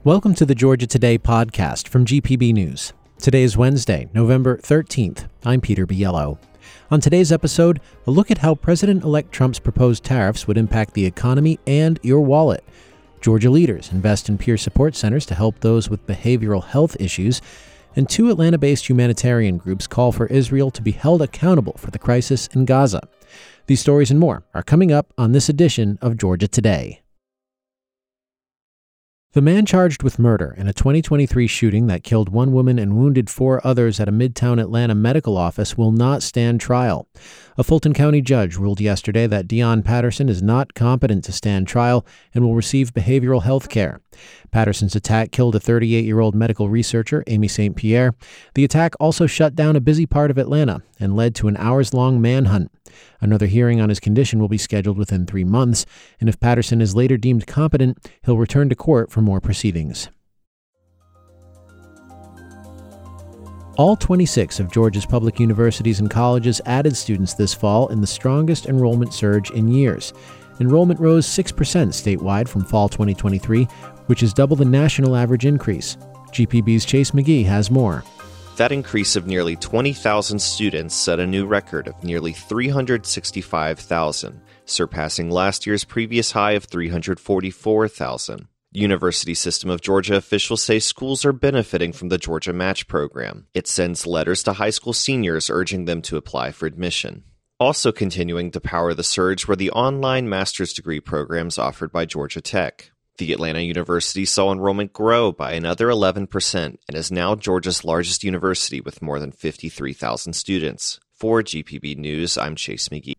Welcome to the Georgia Today podcast from GPB News. Today is Wednesday, November 13th. I'm Peter Biello. On today's episode, a look at how President-elect Trump's proposed tariffs would impact the economy and your wallet. Georgia leaders invest in peer support centers to help those with behavioral health issues, and two Atlanta-based humanitarian groups call for Israel to be held accountable for the crisis in Gaza. These stories and more are coming up on this edition of Georgia Today. The man charged with murder in a 2023 shooting that killed one woman and wounded four others at a Midtown Atlanta medical office will not stand trial. A Fulton County judge ruled yesterday that Deon Patterson is not competent to stand trial and will receive behavioral health care. Patterson's attack killed a 38-year-old medical researcher, Amy St. Pierre. The attack also shut down a busy part of Atlanta and led to an hours-long manhunt. Another hearing on his condition will be scheduled within 3 months, and if Patterson is later deemed competent, he'll return to court for more proceedings. All 26 of Georgia's public universities and colleges added students this fall in the strongest enrollment surge in years. Enrollment rose 6% statewide from fall 2023, which is double the national average increase. GPB's Chase McGee has more. That increase of nearly 20,000 students set a new record of nearly 365,000, surpassing last year's previous high of 344,000. University System of Georgia officials say schools are benefiting from the Georgia Match program. It sends letters to high school seniors urging them to apply for admission. Also continuing to power the surge were the online master's degree programs offered by Georgia Tech. The Atlanta University saw enrollment grow by another 11% and is now Georgia's largest university with more than 53,000 students. For GPB News, I'm Chase McGee.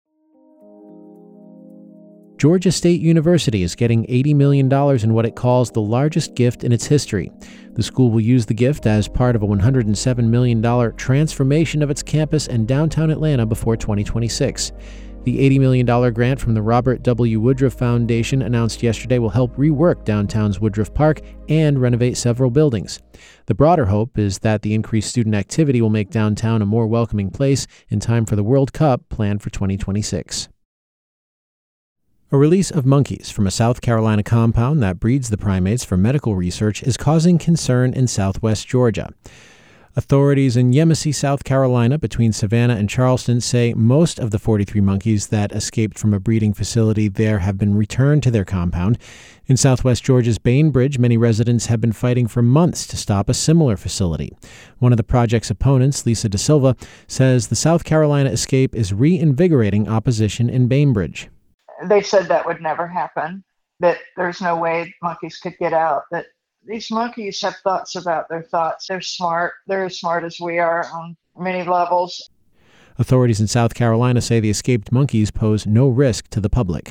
Georgia State University is getting $80 million in what it calls the largest gift in its history. The school will use the gift as part of a $107 million transformation of its campus and downtown Atlanta before 2026. The $80 million grant from the Robert W. Woodruff Foundation announced yesterday will help rework downtown's Woodruff Park and renovate several buildings. The broader hope is that the increased student activity will make downtown a more welcoming place in time for the World Cup planned for 2026. A release of monkeys from a South Carolina compound that breeds the primates for medical research is causing concern in southwest Georgia. Authorities in Yemassee, South Carolina, between Savannah and Charleston, say most of the 43 monkeys that escaped from a breeding facility there have been returned to their compound. In southwest Georgia's Bainbridge, many residents have been fighting for months to stop a similar facility. One of the project's opponents, Lisa De Silva, says the South Carolina escape is reinvigorating opposition in Bainbridge. They said that would never happen, that there's no way monkeys could get out, that these monkeys have thoughts about their thoughts. They're smart. They're as smart as we are on many levels. Authorities in South Carolina say the escaped monkeys pose no risk to the public.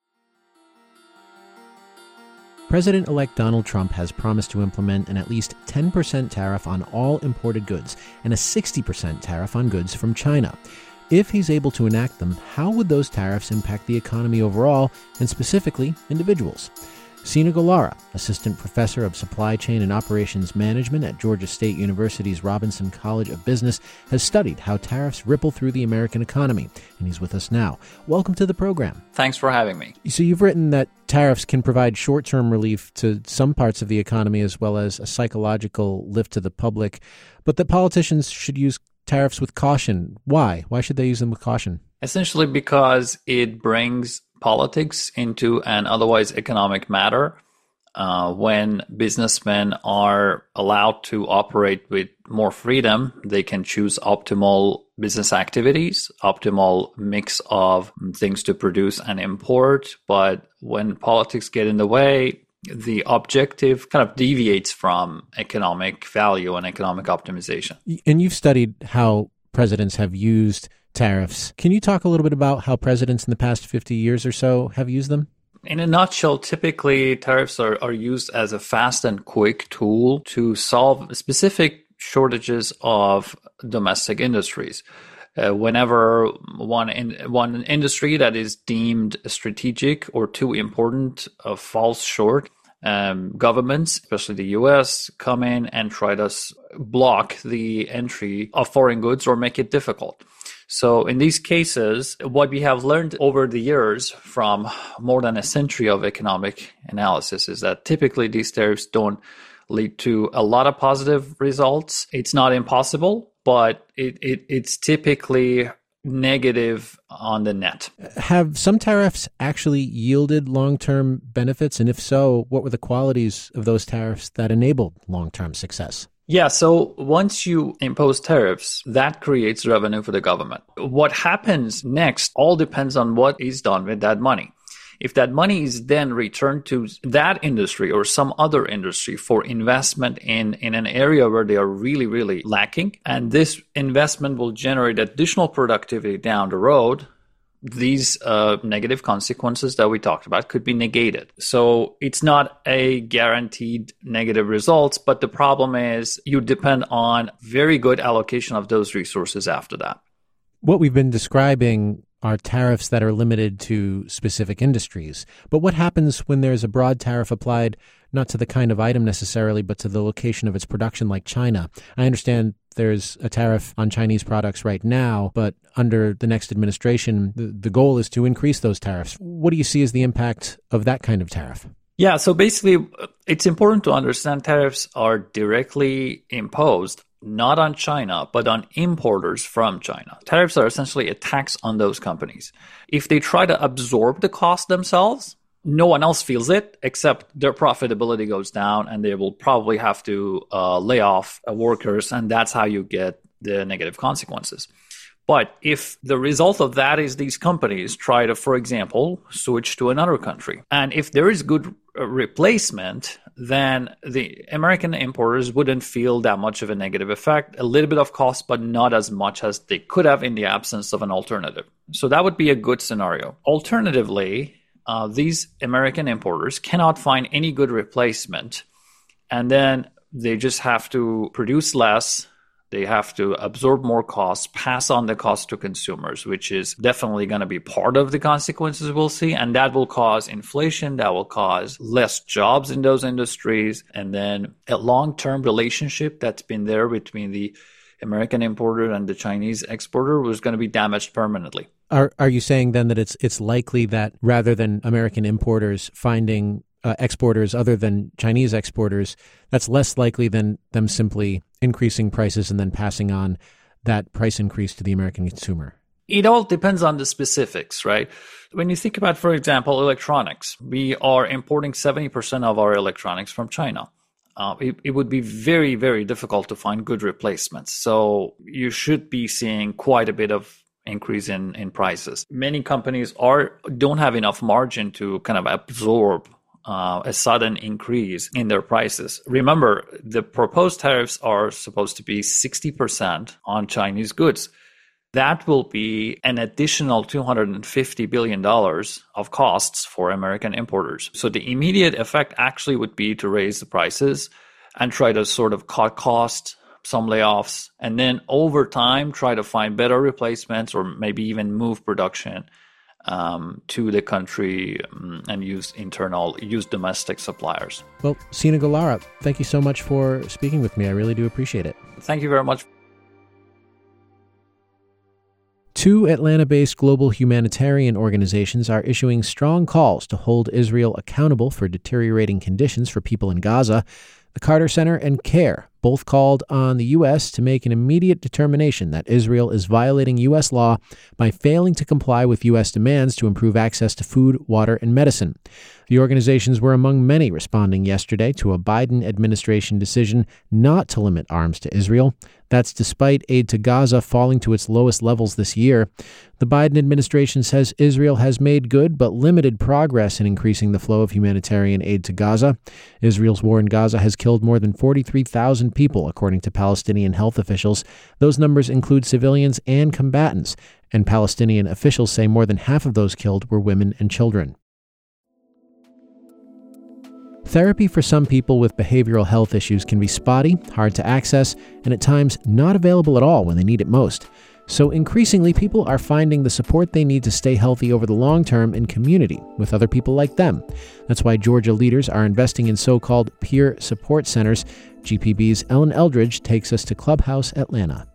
President-elect Donald Trump has promised to implement an at least 10% tariff on all imported goods and a 60% tariff on goods from China. If he's able to enact them, how would those tariffs impact the economy overall and specifically individuals? Sina Golara, assistant professor of supply chain and operations management at Georgia State University's Robinson College of Business, has studied how tariffs ripple through the American economy, and he's with us now. Welcome to the program. Thanks for having me. So you've written that tariffs can provide short-term relief to some parts of the economy as well as a psychological lift to the public, but that politicians should use tariffs with caution. Why? Why should they use them with caution? Essentially because it brings politics into an otherwise economic matter. When businessmen are allowed to operate with more freedom, they can choose optimal business activities, optimal mix of things to produce and import. But when politics get in the way, the objective kind of deviates from economic value and economic optimization. And you've studied how presidents have used tariffs. Can you talk a little bit about how presidents in the past 50 years or so have used them? In a nutshell, typically tariffs are used as a fast and quick tool to solve specific shortages of domestic industries. Whenever one industry that is deemed strategic or too important falls short, governments, especially the US, come in and try to block the entry of foreign goods or make it difficult. So in these cases, what we have learned over the years from more than a century of economic analysis is that typically these tariffs don't lead to a lot of positive results. It's not impossible, but it's typically negative on the net. Have some tariffs actually yielded long-term benefits? And if so, what were the qualities of those tariffs that enabled long-term success? Yeah, so once you impose tariffs, that creates revenue for the government. What happens next all depends on what is done with that money. If that money is then returned to that industry or some other industry for investment in an area where they are really, really lacking, and this investment will generate additional productivity down the road, these negative consequences that we talked about could be negated. So it's not a guaranteed negative results, but the problem is you depend on very good allocation of those resources after that. What we've been describing are tariffs that are limited to specific industries. But what happens when there's a broad tariff applied not to the kind of item necessarily, but to the location of its production, like China? I understand there's a tariff on Chinese products right now, but under the next administration, the goal is to increase those tariffs. What do you see as the impact of that kind of tariff? Yeah, so basically, it's important to understand tariffs are directly imposed not on China, but on importers from China. Tariffs are essentially a tax on those companies. If they try to absorb the cost themselves, no one else feels it except their profitability goes down and they will probably have to lay off workers, and that's how you get the negative consequences. But if the result of that is these companies try to, for example, switch to another country, and if there is good replacement, then the American importers wouldn't feel that much of a negative effect, a little bit of cost, but not as much as they could have in the absence of an alternative. So that would be a good scenario. Alternatively, these American importers cannot find any good replacement, and then they just have to produce less. They have to absorb more costs, pass on the cost to consumers, which is definitely going to be part of the consequences we'll see. And that will cause inflation. That will cause less jobs in those industries. And then a long-term relationship that's been there between the American importer and the Chinese exporter was going to be damaged permanently. Are you saying then that it's likely that rather than American importers finding exporters other than Chinese exporters, that's less likely than them simply increasing prices and then passing on that price increase to the American consumer? It all depends on the specifics, right? When you think about, for example, electronics, we are importing 70% of our electronics from China. It would be very, very difficult to find good replacements. So you should be seeing quite a bit of increase in prices. Many companies don't have enough margin to kind of absorb a sudden increase in their prices. Remember, the proposed tariffs are supposed to be 60% on Chinese goods. That will be an additional $250 billion of costs for American importers. So the immediate effect actually would be to raise the prices and try to sort of cut costs, some layoffs, and then over time try to find better replacements or maybe even move production to the country and use domestic suppliers. Well, Sina Galara, thank you so much for speaking with me. I really do appreciate it. Thank you very much. Two Atlanta-based global humanitarian organizations are issuing strong calls to hold Israel accountable for deteriorating conditions for people in Gaza. The Carter Center and CARE both called on the U.S. to make an immediate determination that Israel is violating U.S. law by failing to comply with U.S. demands to improve access to food, water, and medicine. The organizations were among many responding yesterday to a Biden administration decision not to limit arms to Israel. That's despite aid to Gaza falling to its lowest levels this year. The Biden administration says Israel has made good but limited progress in increasing the flow of humanitarian aid to Gaza. Israel's war in Gaza has killed more than 43,000 people, according to Palestinian health officials. Those numbers include civilians and combatants, and Palestinian officials say more than half of those killed were women and children. Therapy for some people with behavioral health issues can be spotty, hard to access, and at times not available at all when they need it most. So increasingly, people are finding the support they need to stay healthy over the long term in community with other people like them. That's why Georgia leaders are investing in so-called peer support centers. GPB's Ellen Eldridge takes us to Clubhouse Atlanta.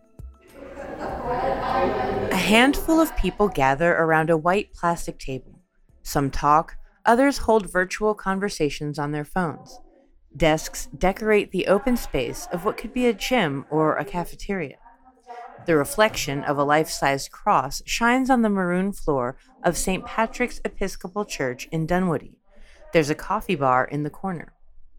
A handful of people gather around a white plastic table. Some talk, others hold virtual conversations on their phones. Desks decorate the open space of what could be a gym or a cafeteria. The reflection of a life-sized cross shines on the maroon floor of St. Patrick's Episcopal Church in Dunwoody. There's a coffee bar in the corner.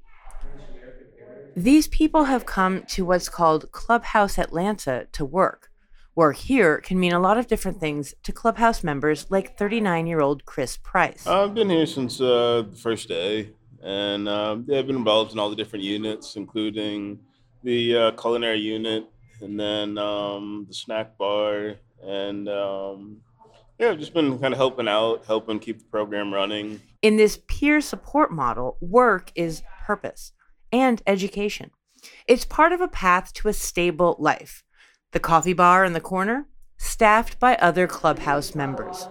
These people have come to what's called Clubhouse Atlanta to work. Work here can mean a lot of different things to Clubhouse members like 39-year-old Chris Price. I've been here since the first day, and I've been involved in all the different units, including the culinary unit, and then the snack bar, and I've just been kind of helping keep the program running. In this peer support model, work is purpose and education. It's part of a path to a stable life. The coffee bar in the corner, staffed by other Clubhouse members.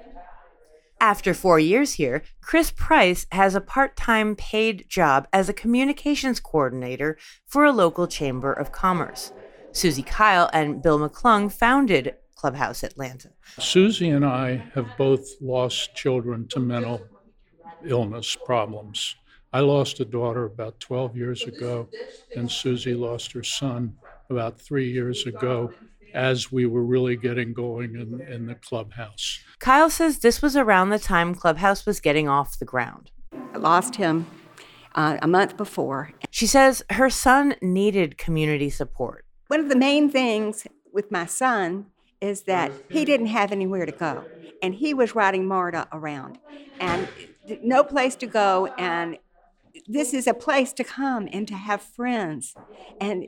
After 4 years here, Chris Price has a part-time paid job as a communications coordinator for a local chamber of commerce. Susie Kyle and Bill McClung founded Clubhouse Atlanta. Susie and I have both lost children to mental illness problems. I lost a daughter about 12 years ago, and Susie lost her son about 3 years ago as we were really getting going in the Clubhouse. Kyle says this was around the time Clubhouse was getting off the ground. I lost him a month before. She says her son needed community support. One of the main things with my son is that he didn't have anywhere to go, and he was riding MARTA around, and no place to go, and this is a place to come and to have friends and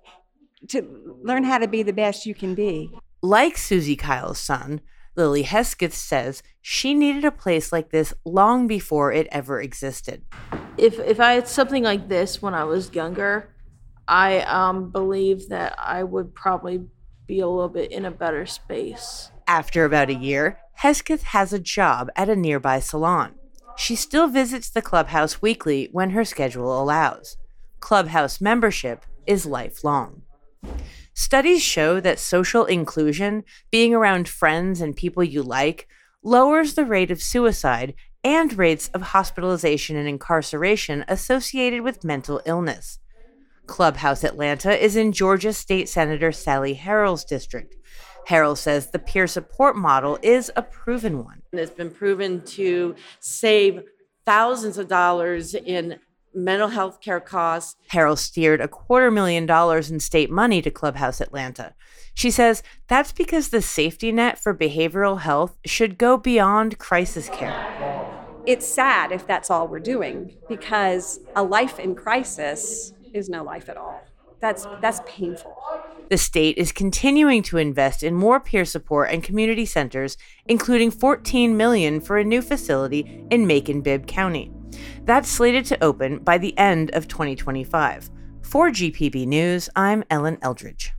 to learn how to be the best you can be. Like Susie Kyle's son, Lily Hesketh says she needed a place like this long before it ever existed. If I had something like this when I was younger, I believe that I would probably be a little bit in a better space. After about a year, Hesketh has a job at a nearby salon. She still visits the Clubhouse weekly when her schedule allows. Clubhouse membership is lifelong. Studies show that social inclusion, being around friends and people you like, lowers the rate of suicide and rates of hospitalization and incarceration associated with mental illness. Clubhouse Atlanta is in Georgia State Senator Sally Harrell's district. Harrell says the peer support model is a proven one. It's been proven to save thousands of dollars in mental health care costs. Harrell steered $250,000 in state money to Clubhouse Atlanta. She says that's because the safety net for behavioral health should go beyond crisis care. It's sad if that's all we're doing, because a life in crisis is no life at all. That's painful. The state is continuing to invest in more peer support and community centers, including $14 million for a new facility in Macon-Bibb County. That's slated to open by the end of 2025. For GPB News, I'm Ellen Eldridge.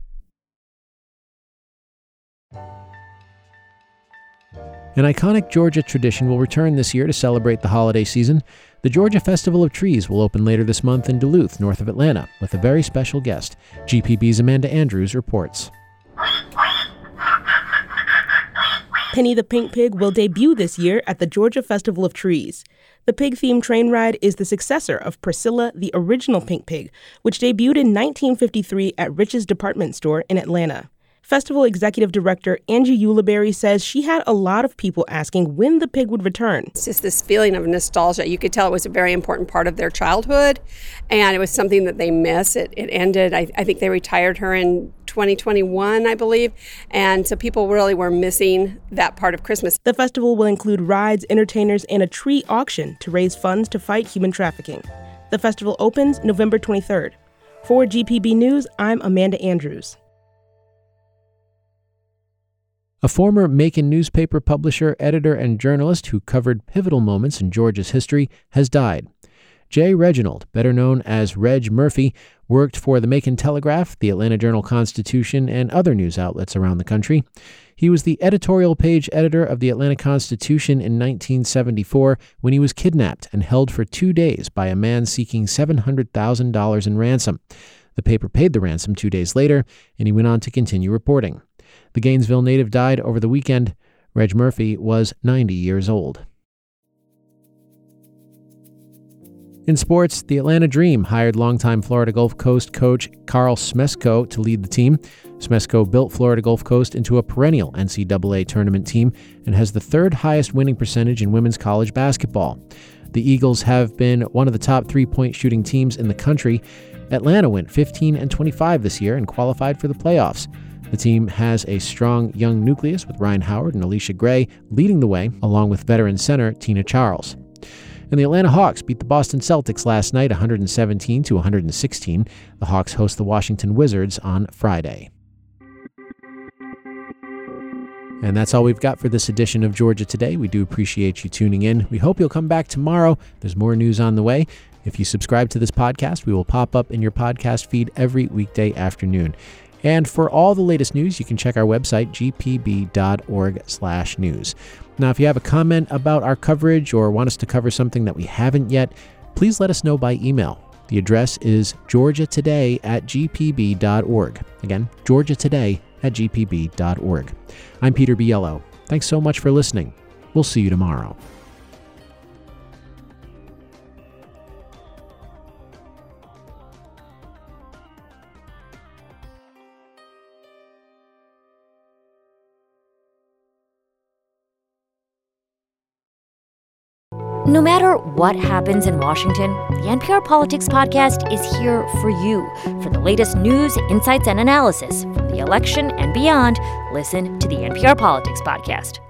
An iconic Georgia tradition will return this year to celebrate the holiday season. The Georgia Festival of Trees will open later this month in Duluth, north of Atlanta, with a very special guest. GPB's Amanda Andrews reports. Penny the Pink Pig will debut this year at the Georgia Festival of Trees. The pig-themed train ride is the successor of Priscilla, the original Pink Pig, which debuted in 1953 at Rich's Department Store in Atlanta. Festival Executive Director Angie Ulibarri says she had a lot of people asking when the pig would return. It's just this feeling of nostalgia. You could tell it was a very important part of their childhood, and it was something that they miss. It ended, I think they retired her in 2021, I believe, and so people really were missing that part of Christmas. The festival will include rides, entertainers, and a tree auction to raise funds to fight human trafficking. The festival opens November 23rd. For GPB News, I'm Amanda Andrews. A former Macon newspaper publisher, editor, and journalist who covered pivotal moments in Georgia's history has died. Jay Reginald, better known as Reg Murphy, worked for the Macon Telegraph, the Atlanta Journal-Constitution, and other news outlets around the country. He was the editorial page editor of the Atlanta Constitution in 1974 when he was kidnapped and held for 2 days by a man seeking $700,000 in ransom. The paper paid the ransom 2 days later, and he went on to continue reporting. The Gainesville native died over the weekend. Reg Murphy was 90 years old. In sports, the Atlanta Dream hired longtime Florida Gulf Coast coach Carl Smesko to lead the team. Smesko built Florida Gulf Coast into a perennial NCAA tournament team and has the third highest winning percentage in women's college basketball. The Eagles have been one of the top three-point shooting teams in the country. Atlanta went 15-25 this year and qualified for the playoffs. The team has a strong young nucleus with Ryan Howard and Alicia Gray leading the way, along with veteran center Tina Charles. And the Atlanta Hawks beat the Boston Celtics last night 117-116. The Hawks host the Washington Wizards on Friday. And that's all we've got for this edition of Georgia Today. We do appreciate you tuning in. We hope you'll come back tomorrow. There's more news on the way. If you subscribe to this podcast, we will pop up in your podcast feed every weekday afternoon. And for all the latest news, you can check our website, gpb.org/news. Now, if you have a comment about our coverage or want us to cover something that we haven't yet, please let us know by email. The address is georgiatoday@gpb.org. Again, georgiatoday@gpb.org. I'm Peter Biello. Thanks so much for listening. We'll see you tomorrow. No matter what happens in Washington, the NPR Politics Podcast is here for you. For the latest news, insights, and analysis from the election and beyond, listen to the NPR Politics Podcast.